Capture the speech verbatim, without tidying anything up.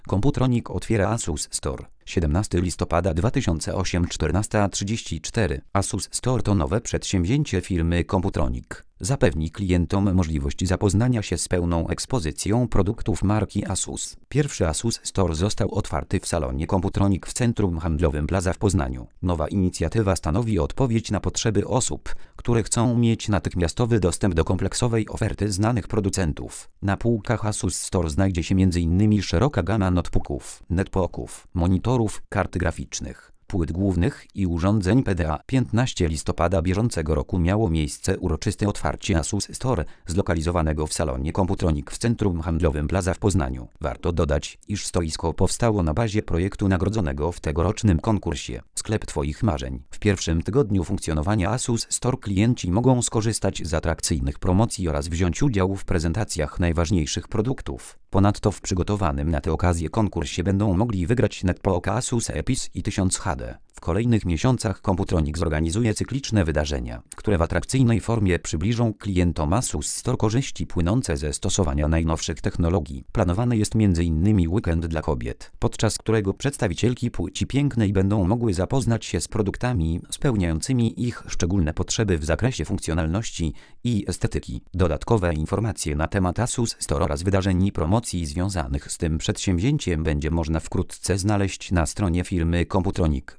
Computronic otwiera Asus Store. siedemnastego listopada dwa tysiące ósmego, czternasta trzydzieści cztery. Asus Store to nowe przedsięwzięcie firmy Computronic. Zapewni klientom możliwość zapoznania się z pełną ekspozycją produktów marki Asus. Pierwszy Asus Store został otwarty w salonie Computronic w centrum handlowym Plaza w Poznaniu. Nowa inicjatywa stanowi odpowiedź na potrzeby osób, które chcą mieć natychmiastowy dostęp do kompleksowej oferty znanych producentów. Na półkach Asus Store znajdzie się między innymi szeroka gama notebooków, netbooków, monitorów, kart graficznych, płyt głównych i urządzeń P D A. piętnastego listopada bieżącego roku miało miejsce uroczyste otwarcie Asus Store, zlokalizowanego w salonie Computronic w centrum handlowym Plaza w Poznaniu. Warto dodać, iż stoisko powstało na bazie projektu nagrodzonego w tegorocznym konkursie Sklep Twoich Marzeń. W pierwszym tygodniu funkcjonowania Asus Store klienci mogą skorzystać z atrakcyjnych promocji oraz wziąć udział w prezentacjach najważniejszych produktów. Ponadto w przygotowanym na tę okazję konkursie będą mogli wygrać netbooka Asus Epis i tysiąc H D. W kolejnych miesiącach Computronic zorganizuje cykliczne wydarzenia, które w atrakcyjnej formie przybliżą klientom Asus Store korzyści płynące ze stosowania najnowszych technologii. Planowany jest między innymi weekend dla kobiet, podczas którego przedstawicielki płci pięknej będą mogły zapoznać się z produktami spełniającymi ich szczególne potrzeby w zakresie funkcjonalności i estetyki. Dodatkowe informacje na temat Asus Store oraz wydarzeń i promocji związanych z tym przedsięwzięciem będzie można wkrótce znaleźć na stronie firmy Computronic.